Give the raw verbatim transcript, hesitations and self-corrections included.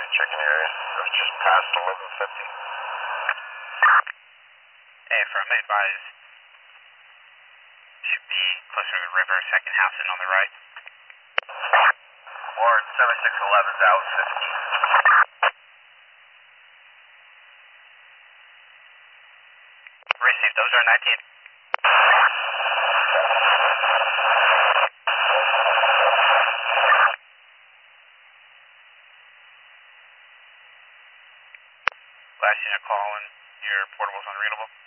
County, checking area. It was just past eleven fifty. Hey, from advise, should be closer to the river, second house in on the right. Ward seventy-six eleven's out fifty. Received, those are nineteen. Last unit calling, your portable's unreadable.